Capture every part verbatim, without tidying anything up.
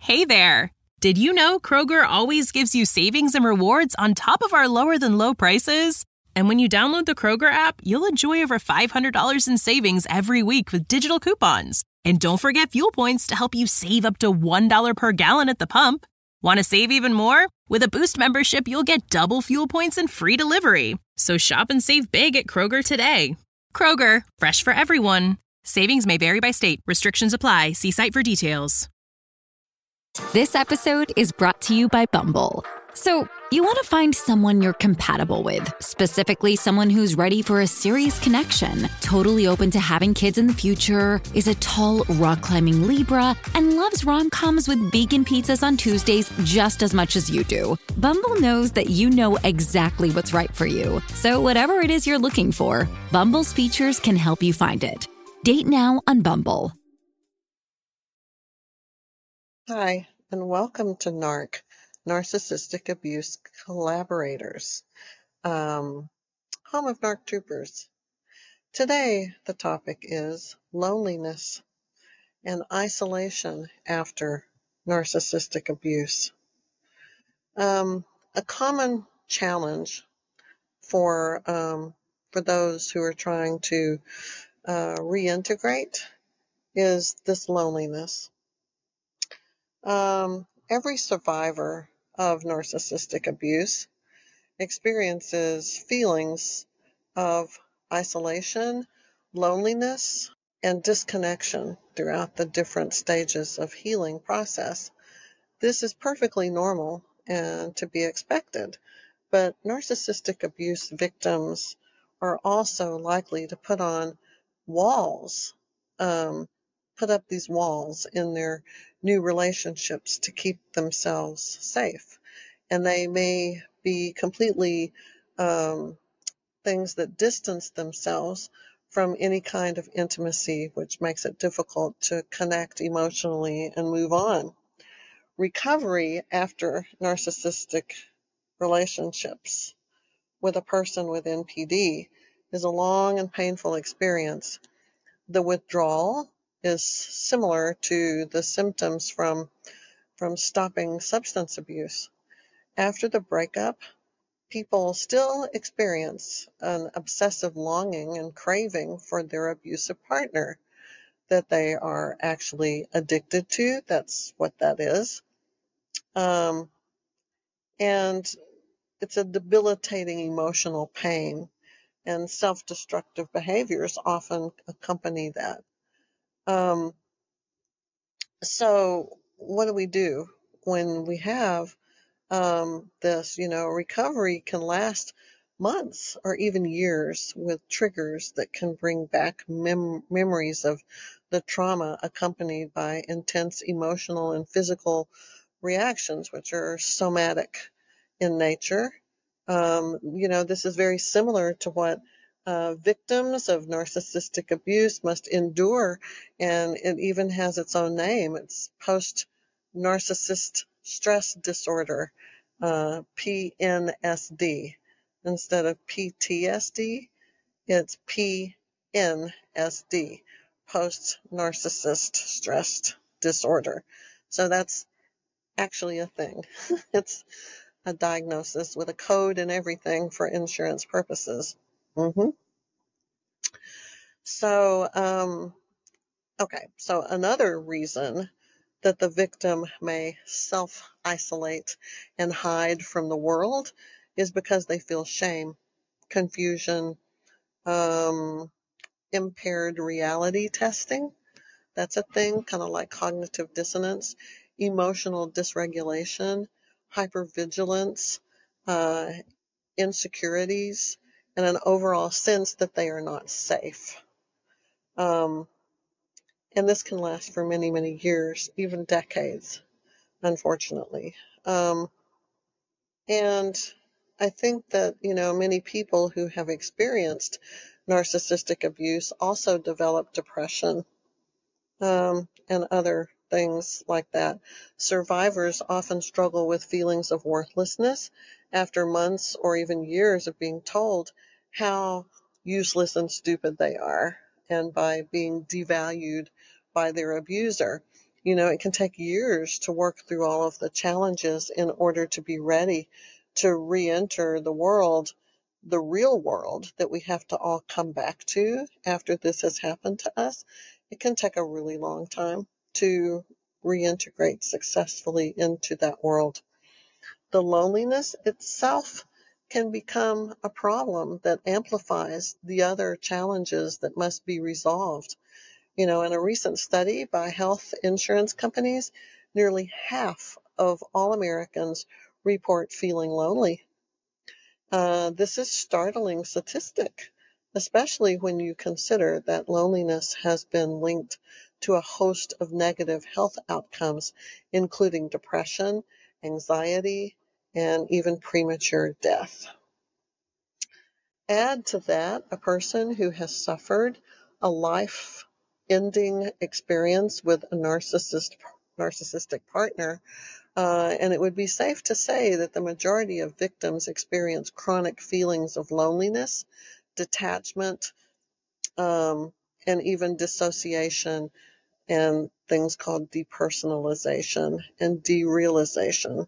Hey there! Did you know Kroger always gives you savings and rewards on top of our lower-than-low prices? And when you download the Kroger app, you'll enjoy over five hundred dollars in savings every week with digital coupons. And don't forget fuel points to help you save up to one dollar per gallon at the pump. Want to save even more? With a Boost membership, you'll get double fuel points and free delivery. So shop and save big at Kroger today. Kroger, fresh for everyone. Savings may vary by state. Restrictions apply. See site for details. This episode is brought to you by Bumble. So, you want to find someone you're compatible with, specifically someone who's ready for a serious connection, totally open to having kids in the future, is a tall, rock-climbing Libra, and loves rom-coms with vegan pizzas on Tuesdays just as much as you do. Bumble knows that you know exactly what's right for you. So whatever it is you're looking for, Bumble's features can help you find it. Date now on Bumble. Hi, and welcome to NARC, Narcissistic Abuse Collaborators, um, home of NARC Troopers. Today, the topic is loneliness and isolation after narcissistic abuse. Um, a common challenge for um, for those who are trying to uh, reintegrate is this loneliness. Um, every survivor of narcissistic abuse experiences feelings of isolation, loneliness, and disconnection throughout the different stages of healing process. This is perfectly normal and to be expected, but narcissistic abuse victims are also likely to put on walls, um, put up these walls in their new relationships to keep themselves safe. And they may be completely um, things that distance themselves from any kind of intimacy, which makes it difficult to connect emotionally and move on. Recovery after narcissistic relationships with a person with N P D is a long and painful experience. The withdrawal is similar to the symptoms from, from stopping substance abuse. After the breakup, people still experience an obsessive longing and craving for their abusive partner that they are actually addicted to. That's what that is. Um, and it's a debilitating emotional pain, and self-destructive behaviors often accompany that. Um, so what do we do when we have um, this? You know, recovery can last months or even years with triggers that can bring back mem- memories of the trauma accompanied by intense emotional and physical reactions, which are somatic in nature. Um, you know, this is very similar to what uh, victims of narcissistic abuse must endure, and it even has its own name. It's post-narcissist stress disorder, uh, P N S D. Instead of P T S D, it's P N S D, post-narcissist stress disorder. So that's actually a thing. It's a diagnosis with a code and everything for insurance purposes. Mm-hmm. So, um, okay, so another reason that the victim may self-isolate and hide from the world is because they feel shame, confusion, um, impaired reality testing. That's a thing, kind of like cognitive dissonance, emotional dysregulation, hypervigilance, uh, insecurities, and an overall sense that they are not safe. Um, and this can last for many, many years, even decades, unfortunately. Um, and I think that, you know, many people who have experienced narcissistic abuse also develop depression um, and other things like that. Survivors often struggle with feelings of worthlessness after months or even years of being told how useless and stupid they are, and by being devalued by their abuser. You know, it can take years to work through all of the challenges in order to be ready to re-enter the world, the real world that we have to all come back to after this has happened to us. It can take a really long time to reintegrate successfully into that world. The loneliness itself can become a problem that amplifies the other challenges that must be resolved. You know, in a recent study by health insurance companies, nearly half of all Americans report feeling lonely. Uh, this is a startling statistic, especially when you consider that loneliness has been linked to a host of negative health outcomes, including depression, anxiety, and even premature death. Add to that a person who has suffered a life-ending experience with a narcissist, narcissistic partner, uh, and it would be safe to say that the majority of victims experience chronic feelings of loneliness, detachment, um, and even dissociation, and things called depersonalization and derealization.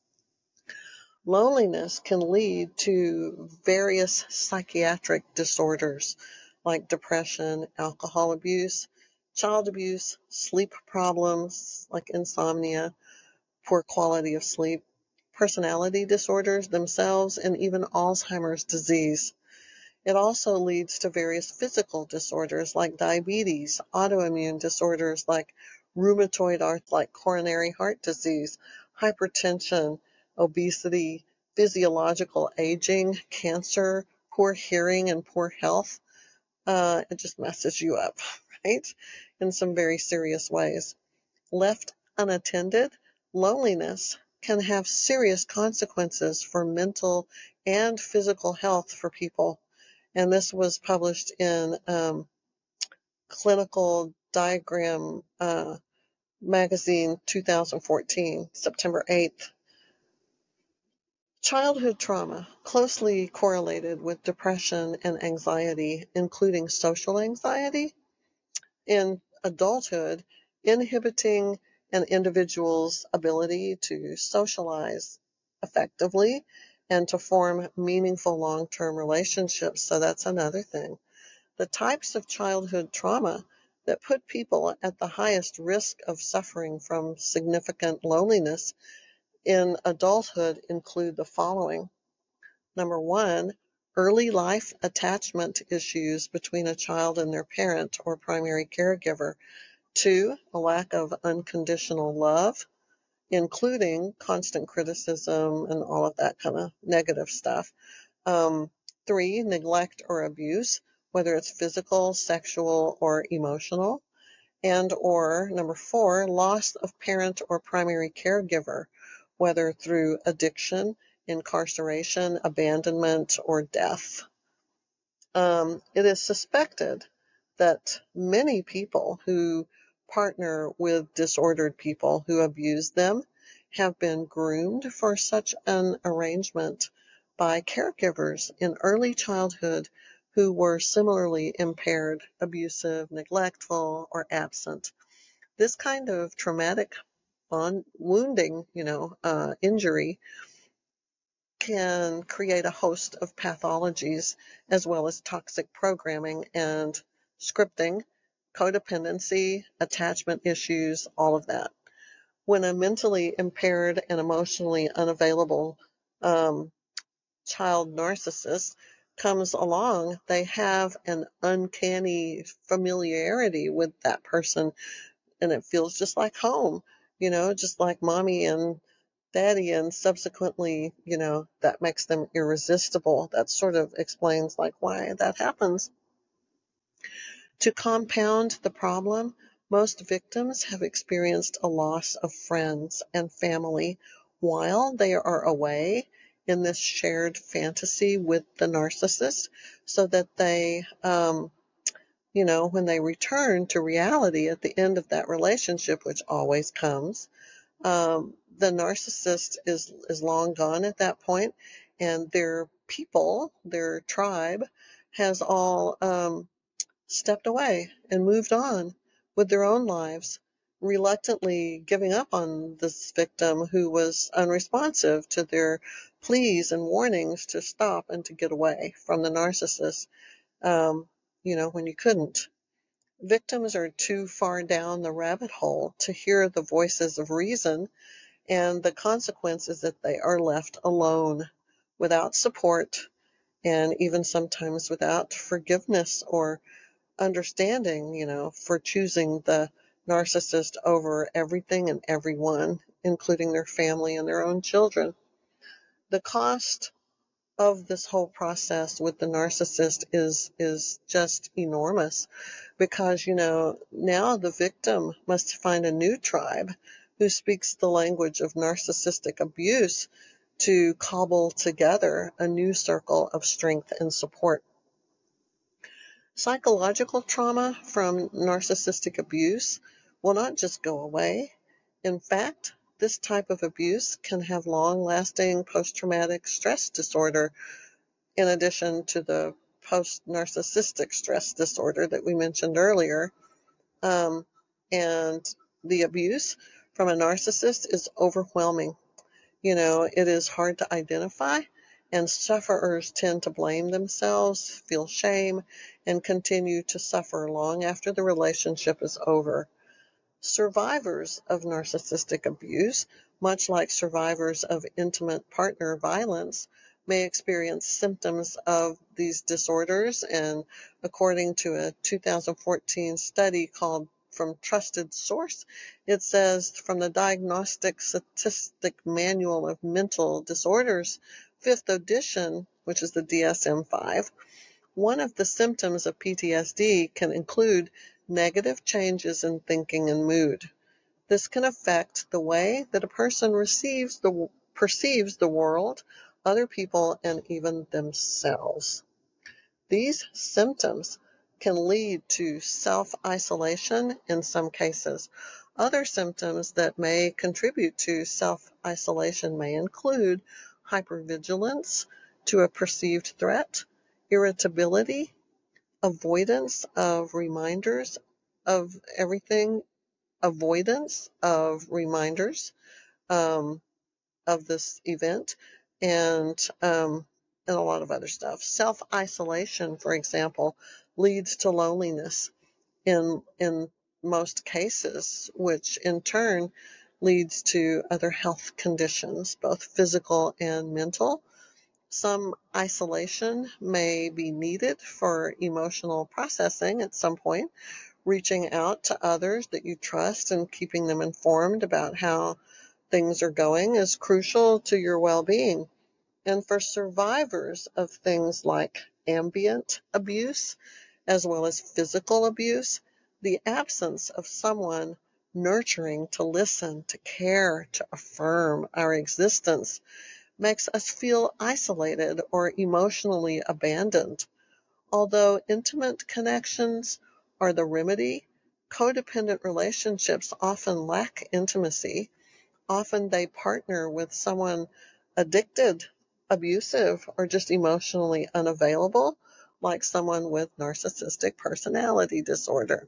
Loneliness can lead to various psychiatric disorders like depression, alcohol abuse, child abuse, sleep problems like insomnia, poor quality of sleep, personality disorders themselves, and even Alzheimer's disease. It also leads to various physical disorders like diabetes, autoimmune disorders like rheumatoid arthritis, like coronary heart disease, hypertension, obesity, physiological aging, cancer, poor hearing, and poor health. Uh, it just messes you up, right? In some very serious ways. Left unattended, loneliness can have serious consequences for mental and physical health for people. And this was published in um, Clinical Diagram uh, Magazine two thousand fourteen, September eighth. Childhood trauma closely correlated with depression and anxiety, including social anxiety. In adulthood, inhibiting an individual's ability to socialize effectively and to form meaningful long-term relationships. So that's another thing. The types of childhood trauma that put people at the highest risk of suffering from significant loneliness in adulthood include the following. Number one, early life attachment issues between a child and their parent or primary caregiver. Two, a lack of unconditional love, including constant criticism and all of that kind of negative stuff. Um, three, neglect or abuse, whether it's physical, sexual, or emotional. And or number four, loss of parent or primary caregiver, whether through addiction, incarceration, abandonment, or death. Um, it is suspected that many people who partner with disordered people who abuse them have been groomed for such an arrangement by caregivers in early childhood who were similarly impaired, abusive, neglectful, or absent. This kind of traumatic bond wounding, you know, uh, injury can create a host of pathologies as well as toxic programming and scripting, codependency, attachment issues, all of that. When a mentally impaired and emotionally unavailable um, child narcissist comes along, they have an uncanny familiarity with that person, and it feels just like home, you know, just like mommy and daddy, and subsequently, you know, that makes them irresistible. That sort of explains like why that happens. To compound the problem, most victims have experienced a loss of friends and family while they are away in this shared fantasy with the narcissist, so that they, um, you know, when they return to reality at the end of that relationship, which always comes, um, the narcissist is is long gone at that point, and their people, their tribe, has all um, stepped away and moved on with their own lives. reluctantly giving up on this victim who was unresponsive to their pleas and warnings to stop and to get away from the narcissist, um, you know, when you couldn't. Victims are too far down the rabbit hole to hear the voices of reason, and the consequence is that they are left alone, without support, and even sometimes without forgiveness or understanding, you know, for choosing the narcissist over everything and everyone, including their family and their own children. The cost of this whole process with the narcissist is is just enormous, because, you know, now the victim must find a new tribe who speaks the language of narcissistic abuse to cobble together a new circle of strength and support. Psychological trauma from narcissistic abuse will not just go away. In fact, this type of abuse can have long-lasting post-traumatic stress disorder, in addition to the post-narcissistic stress disorder that we mentioned earlier. Um, and the abuse from a narcissist is overwhelming. You know, it is hard to identify, and sufferers tend to blame themselves, feel shame, and continue to suffer long after the relationship is over. Survivors of narcissistic abuse, much like survivors of intimate partner violence, may experience symptoms of these disorders, and according to a two thousand fourteen study called From Trusted Source, it says from the Diagnostic Statistic Manual of Mental Disorders, fifth edition, which is the D S M five, one of the symptoms of P T S D can include negative changes in thinking and mood. This can affect the way that a person receives the, perceives the world, other people, and even themselves. These symptoms can lead to self-isolation in some cases. Other symptoms that may contribute to self-isolation may include hypervigilance to a perceived threat, irritability, avoidance of reminders of everything, avoidance of reminders um, of this event, and um, and a lot of other stuff. Self-isolation, for example, leads to loneliness in in most cases, which in turn leads to other health conditions, both physical and mental. Some isolation may be needed for emotional processing at some point. Reaching out to others that you trust and keeping them informed about how things are going is crucial to your well-being. And for survivors of things like ambient abuse, as well as physical abuse, the absence of someone nurturing to listen, to care, to affirm our existence makes us feel isolated or emotionally abandoned. Although intimate connections are the remedy, codependent relationships often lack intimacy. Often they partner with someone addicted, abusive, or just emotionally unavailable, like someone with narcissistic personality disorder.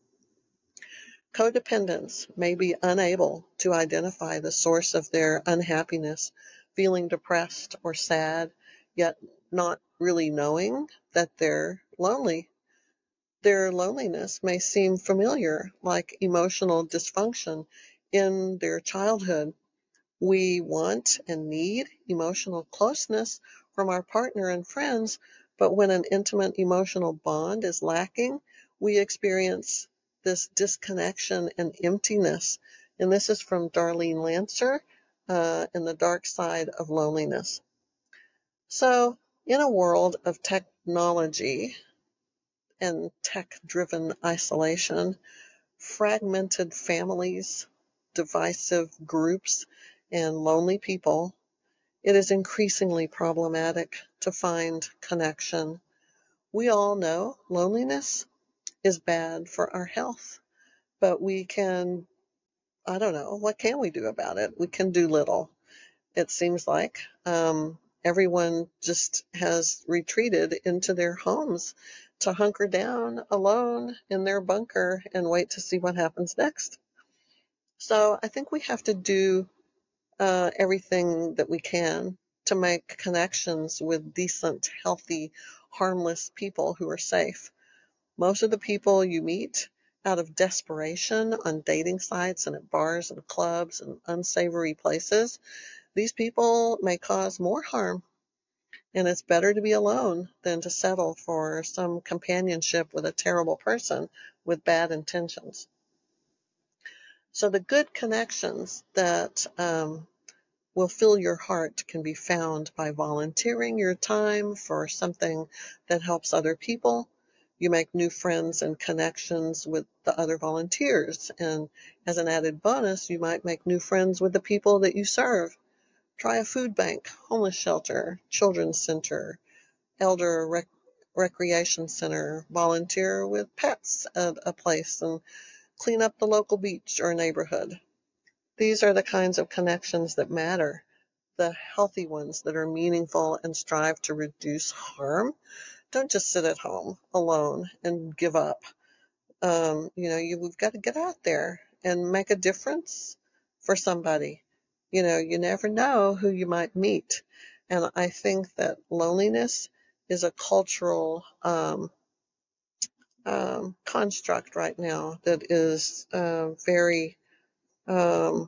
Codependents may be unable to identify the source of their unhappiness, feeling depressed or sad, yet not really knowing that they're lonely. Their loneliness may seem familiar, like emotional dysfunction in their childhood. We want and need emotional closeness from our partner and friends, but when an intimate emotional bond is lacking, we experience this disconnection and emptiness. And this is from Darlene Lancer uh, in The Dark Side of Loneliness. So, in a world of technology and tech-driven isolation, fragmented families, divisive groups, and lonely people, it is increasingly problematic to find connection. We all know loneliness is bad for our health, but we can, I don't know, what can we do about it? We can do little. It seems like um, everyone just has retreated into their homes to hunker down alone in their bunker and wait to see what happens next. So I think we have to do uh, everything that we can to make connections with decent, healthy, harmless people who are safe. Most of the people you meet out of desperation on dating sites and at bars and clubs and unsavory places, these people may cause more harm. And it's better to be alone than to settle for some companionship with a terrible person with bad intentions. So the good connections that um, will fill your heart can be found by volunteering your time for something that helps other people. You make new friends and connections with the other volunteers. And as an added bonus, you might make new friends with the people that you serve. Try a food bank, homeless shelter, children's center, elder rec- recreation center, volunteer with pets at a place, and clean up the local beach or neighborhood. These are the kinds of connections that matter, the healthy ones that are meaningful and strive to reduce harm. Don't just sit at home alone and give up. Um, you know, you, we've got to get out there and make a difference for somebody. You know, you never know who you might meet. And I think that loneliness is a cultural um, um, construct right now that is uh, very, um,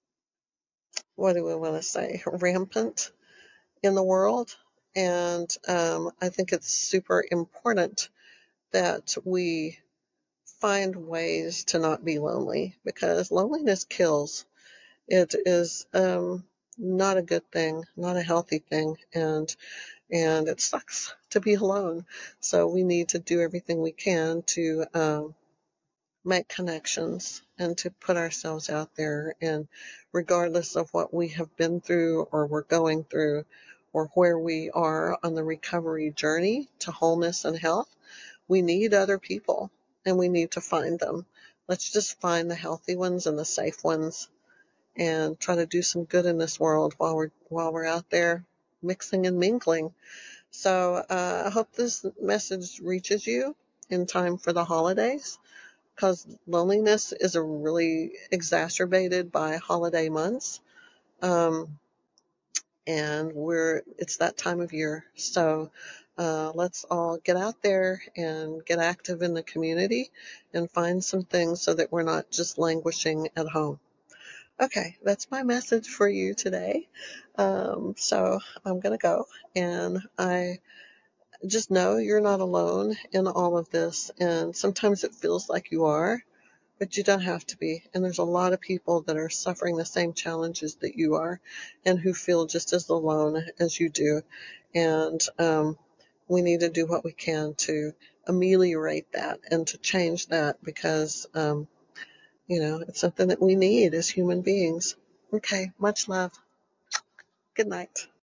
what do we want to say, rampant in the world. And um, I think it's super important that we find ways to not be lonely, because loneliness kills. It is um, not a good thing, not a healthy thing, and and it sucks to be alone. So we need to do everything we can to um, make connections and to put ourselves out there. And regardless of what we have been through or we're going through, or where we are on the recovery journey to wholeness and health, we need other people and we need to find them. Let's just find the healthy ones and the safe ones and try to do some good in this world while we're while we're out there mixing and mingling. So uh, I hope this message reaches you in time for the holidays, because loneliness is a really exacerbated by holiday months. Um, and we're it's that time of year. So uh, let's all get out there and get active in the community and find some things so that we're not just languishing at home. Okay, that's my message for you today. Um, so I'm going to go, and I just know you're not alone in all of this. And sometimes it feels like you are, but you don't have to be. And there's a lot of people that are suffering the same challenges that you are and who feel just as alone as you do. And um, we need to do what we can to ameliorate that and to change that, because, um, you know, it's something that we need as human beings. Okay, much love. Good night.